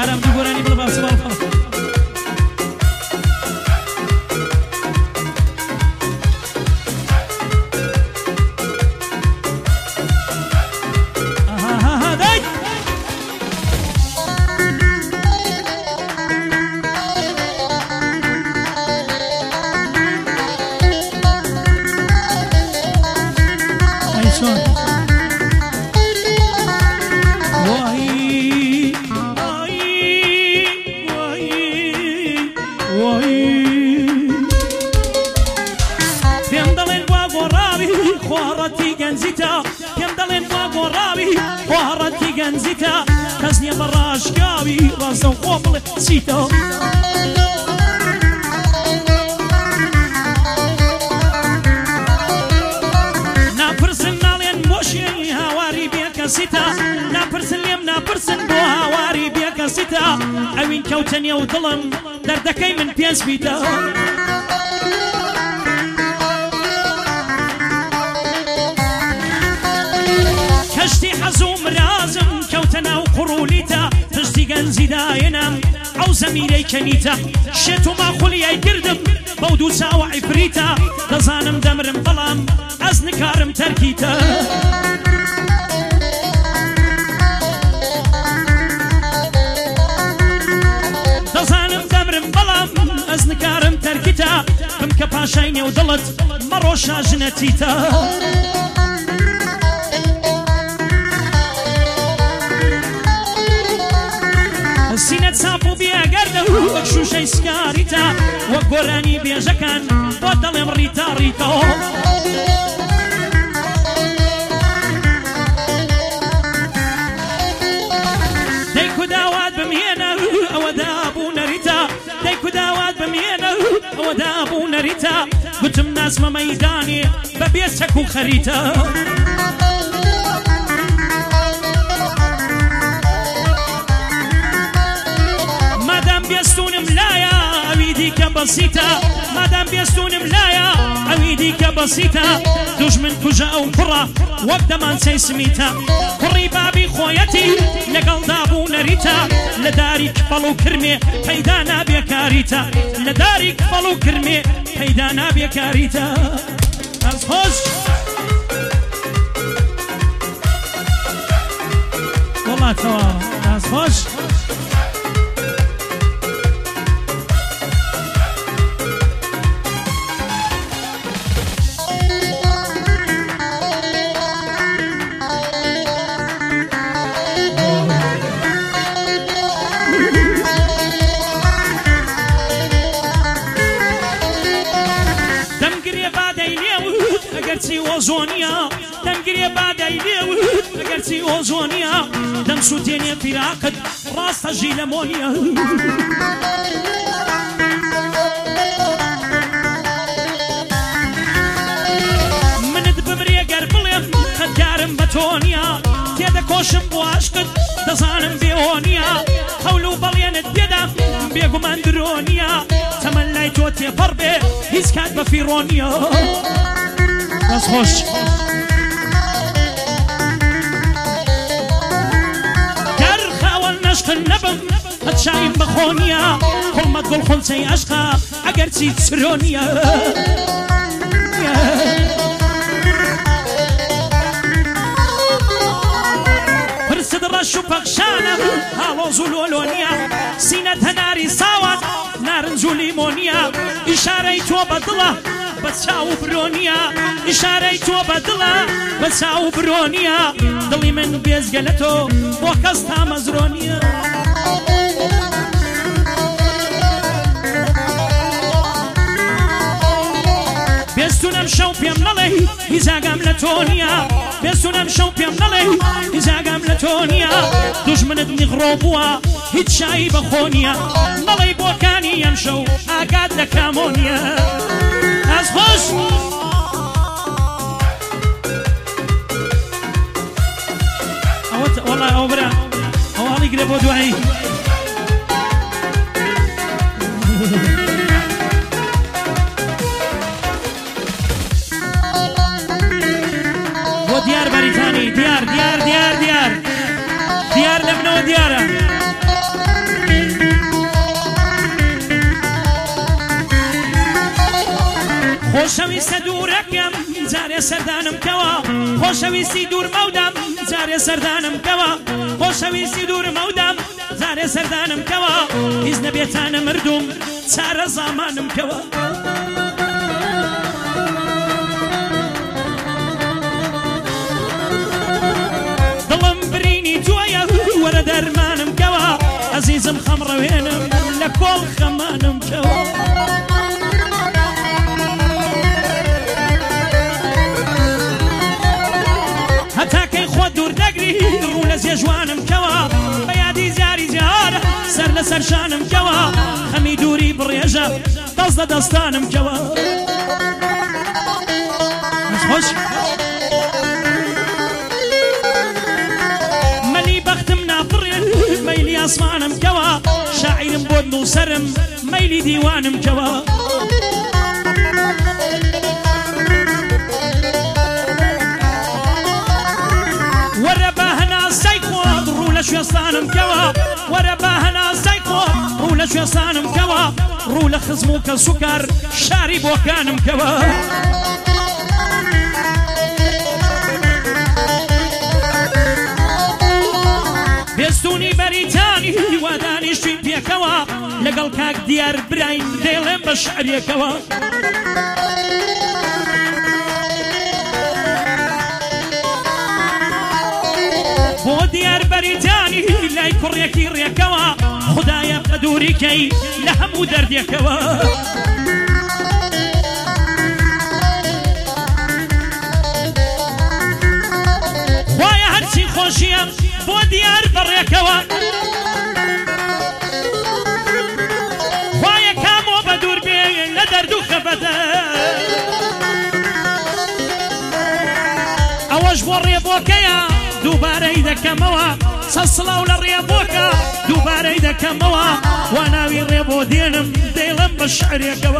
ئارام دوو گۆرانی بڵە باسە باڵ کەسنیە بە ڕاشکاوی ڕاستە و خۆ بڵێ چیتەوە ناپرسن ناڵێن بۆشێنی هاواری بێکەسیتە ناپرسن لێم ناپرسن بۆ هاواری بێکەسیتە ئەوین کەوتە نێو دڵم دەردەکەی من پێنج بیتە کەشتی حەزوم رازم کەوتە ناو قڕولیتە پشتی گەنجی داێنم ئەو زەمیرەی کەنیتە شێت و ماخولیای گردم بەو دوو چاوە عیفریتە دەزانم دەمرم بەڵام ئەس نکارم تەرکیتە دەزانم دەمرم بەڵام ئەس نکارم تەرکیتە بم کە پاشای نێو دڵت مەڕۆشا ژنەتیتە سینەت ساپ و بێگەردە وەک شوشەی سکاریتە وەک گۆرانی بێژەکان بۆ دەڵێم ڕیتا ڕیتەوە دەیک و داوات بمهێنە ئەوە دابوو نەریتە دەیک و داوات بمهێنە ئەوە دابوو نەریتە گوتم ناسمە مەیدانێ بە بێ چەک و خەریتە بێستونم لایە ئەوی دیکە بەسیتە مادام بێستونم لایە ئەوی دیکە بەسیتە دوژمن کوژە ئەو کوڕە وەک دەمانچەی سمیتە کوڕی بابی خۆیەتی لەگەڵ دابوو نەریتە لە داری کفەڵ و کرمێ پەیدا نابێکاریتە لە داری کفەڵ و کرمێ پەیدا نابێکاریتە ئەس خۆش وڵاتەوە ئەس خۆش ئەگەرچی ئۆزۆنیا دەمگرێ بادای لێوت ئەگەرچی ئۆزۆنیا دەم سووتێنێ فیراقت ڕاستە ژی لەمۆنیە منت بمرێ گەر بڵێم خەتکارم بە تۆنیا تێدەکۆشم بۆ عاشقت دەزانم بێۆنیا هەول و بەڵێنت پێدا بێگومان درۆنیا تەمەن لای تۆ تێپەڕ بێ هیچ کات بە فیڕۆنیا ئەس خۆش گەر خاوەن نەشقن نەبم هەت شایم بەخۆنیە کوڵمەت گوڵ خۆنچەی عەشقا ئەگەرچی چرۆنیە پرسد ڕەش و پەخشانە هاڵۆز و لۆلۆنیە سینەت هەناری ساوات نارنج و لیمۆنیە ئیشارەی تۆ بە دڵە بە چاو برۆنیە ئیشارەی تۆ بە دڵە بە چاو برۆنیە دڵی من بێزگە لە تۆ بۆ کەس تا مەزرۆنیە بێستونەم شەو پێم نەڵێ هیزاگام لە تۆ نییە بێستونەم شەو پێم نەڵێ هیزاگام لە تۆ نییە دوژمنت نیغڕۆ بووە هیچ شایی بەخۆ نییە مەڵەی بۆکانی ئەم شەو ئاگات لە کامۆنیە ئەس خۆش وەڵا ئەو برا ئەو هەڵی گرێ بۆ دوایی بۆ دیار بەریتانی دیار دیار دیار دیار دیار لە منەوە دیارە خۆشەویستە دوورەکەم جارێ سەردانم کەوە خۆشەویستی دوور مەودام جارێ سەردانم کەوە خۆشەویستی دوور مەودام جارێ سەردانم کەوە هیچ نەبێتانە مردوم چارە زامانم کەوە دڵم برینی تۆیە وەرە دەرمانم کەوە عەزیزم خەمڕەوێنم لە کۆڵ خەمانم کەوە هەتاکەی خۆ دوور دەگری ڕوو لە جێژوانم کەوە بە یادی جاری جارە سەر لە سەر شانم کەوە خەمی دووری بڕێژە دەست لە دەستانم کەوە خۆش مەلی بەختم ناپڕێن مەیلی ئاسمانم کەوە شاعیرم بۆ نووسەرم مەیلی دیوانم کەوە وەرە بە هەناسەی خۆت ڕوو لە شوێستانم کەوە وەرە بە هەناسەی خۆت ڕوو لە شوێستانم کەوە ڕوو لە خزم و کەس و کار شاری بۆکانم کەوە بێستونی بەریتانی وادانیشتوین پێکەوە لەگەڵ کاک دیار براین دێڵێم بە شعرێکەوە بۆ دیار بەریتانی لای کوڕێکی ڕێکەوە خودایە بە دووریکەی لە هەموو دەردێکەوە خوایە هەرچی خۆشیە بۆ دیار بەڕێکەوە خوایە کامۆ بە دوور بێ لە دەرد و خەبەتە ئەوەش بۆ ڕێبۆکەیە دووبارەی دەکەمەوە سەد سڵاو لە ڕێبۆکە دووبارەی دەکەمەوە وا ناوی ڕێبۆ دێنم دەیڵم بە شعرێکەوە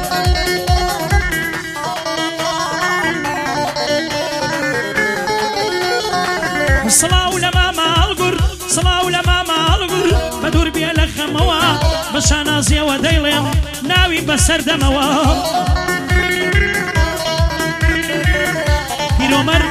سڵاو لە مامە هەڵگور سڵاو لە مامە هەڵگور بە دوور بێ لە خەمەوە بە شانازیەوە دەیڵێم ناوی بەسەر دەمەوە پیرۆمەر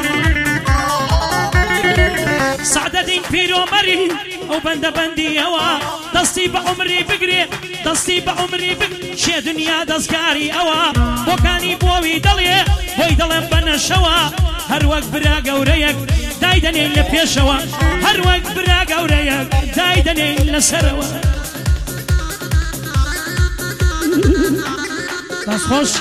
سعدەدین پیرۆمەری ئەو بەندە بەندیەوە دەستی بە عومری بگرێ دەستی بە عومری بگرێ شێ دنیا دەستکاری ئەوە بۆکانی بۆوی دەڵێ بۆی دەڵێم بە نەشەوە هەروەک برا گەورەیەک دایدەنێن لە پێشەوە هەروەک برا گەورەیەک دایدەنێن لەسەرەوە دەست خۆش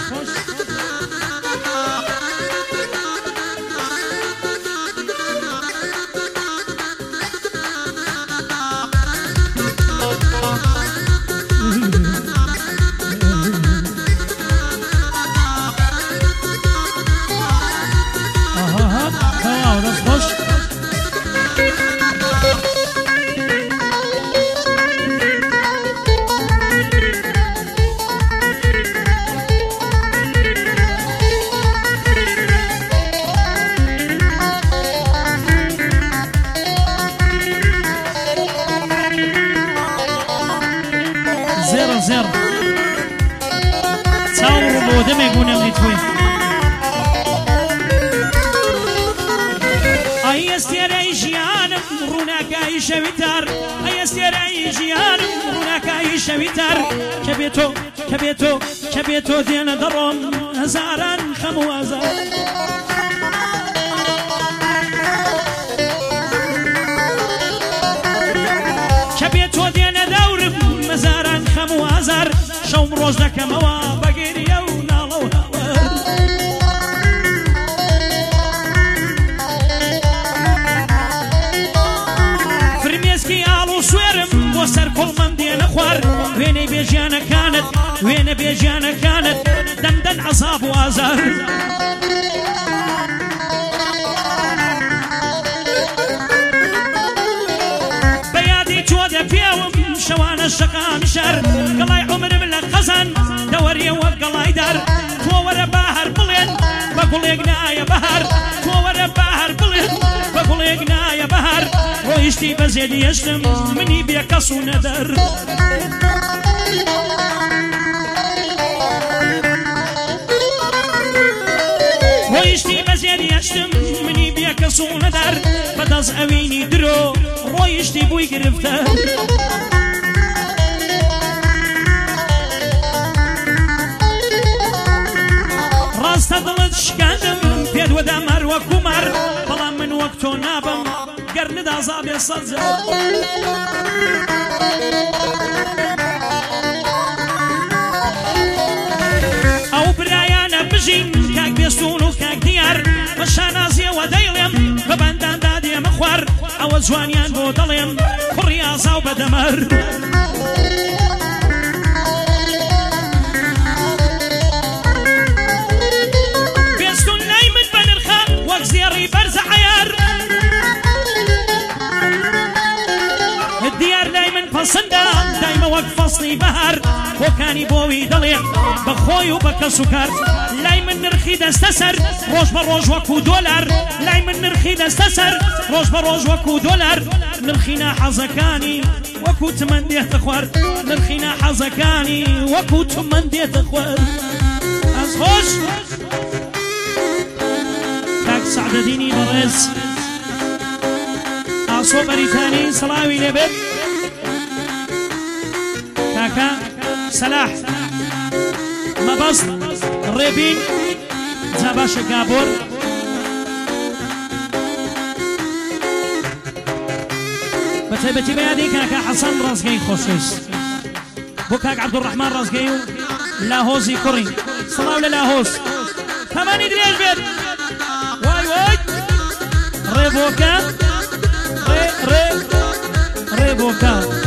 زێر چاوڕ بۆ دەمێک بوونەمنی توی ئەی ئەستێرەی ژیانم ڕووناکایی شەویتار ئەی ئەستێرەی ژیانم ڕووناکایی شەویتار کە بێتۆ دێنە دەڕۆم هەزاران خەم و ئازار کە بێتۆ دێنە دەورم مەزاران خەم و ئازار شەوم ڕۆژ دەکەمەوە بەگێریە و ناڵە و هاوار فرمێسکی ئاڵ و سوێرم بۆ سەر کۆڵمەم دێنە خوار وێنەی بێژیانەکانت وێنە بێژیانەکانت دەمدەن عەزاب و ئازار بەیادی تۆ دەپێوم شەوانە شەقام شەر گەڵای عومرم لە خەزان دەوەریەوە گەڵای دار تۆ وەرە باهەر بڵێن بە گوڵێک نایە بەهار تۆ وەرە باهەر بڵێن بە گوڵێک نایە بەهار ڕۆیشتی بەزێدی هێشتم منی بێکەس و نەدەر هاشتم مني بيك صون دار بدز اويني درو رويشتي بوي گرفته راست دلت شکاندم پید و دمر و کمر بلا من وقتو نابم گرند عذاب صدزه او برایان بجین کاک بیستون و کاک دیار بشانازی و دیلیم ببندان دادی مخوار او زوانیان بو دلیم خوری آزاو بدمر زيري برز عيار الديار دايما فصندا دايما وقف فصلي بهر وكاني بوي دلي بخوي وبك سكر لايما نرخي دستسر روج بروج وكو دولار لايما نرخي دستسر روج بروج وكو دولار نرخينا حزكاني وكو تمندي تخوار نرخينا حزكاني وكو تمندي تخوار أزخوش سعد ديني برز عصو بريتاني صلاوي لبد كاكا سلاح مبسط ريبين زباش قابور بتبتي بيادي كاكا حسن رزقي خصوص بوكاك عبد الرحمن رزقي لاهوزي كوري صلاوي للاهوز ثماني دريج بيت واي واي ريبوكا ريبوكا